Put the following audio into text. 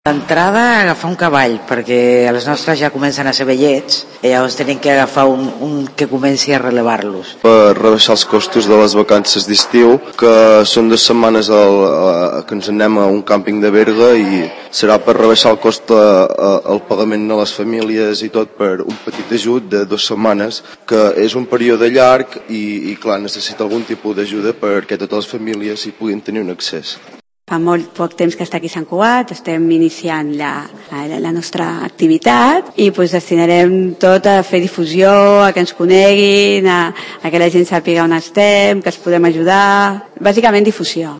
D'entrada, agafar un cavall, perquè els nostres ja comencen a ser vellets i llavors tenim que agafar un que comenci a relevar-los. Per rebaixar els costos de les vacances d'estiu, que són 2 setmanes que ens anem a un càmping de Berga i serà per rebaixar el cost el pagament a les famílies i tot per un petit ajut de 2 setmanes, que és un període llarg i clar, necessita algun tipus d'ajuda perquè totes les famílies hi puguin tenir un accés. Fa molt poc temps que està aquí a Sant Cugat, estem iniciant la nostra activitat i destinarem tot a fer difusió, a que ens coneguin, a que la gent sàpiga on estem, que els podem ajudar, bàsicament difusió.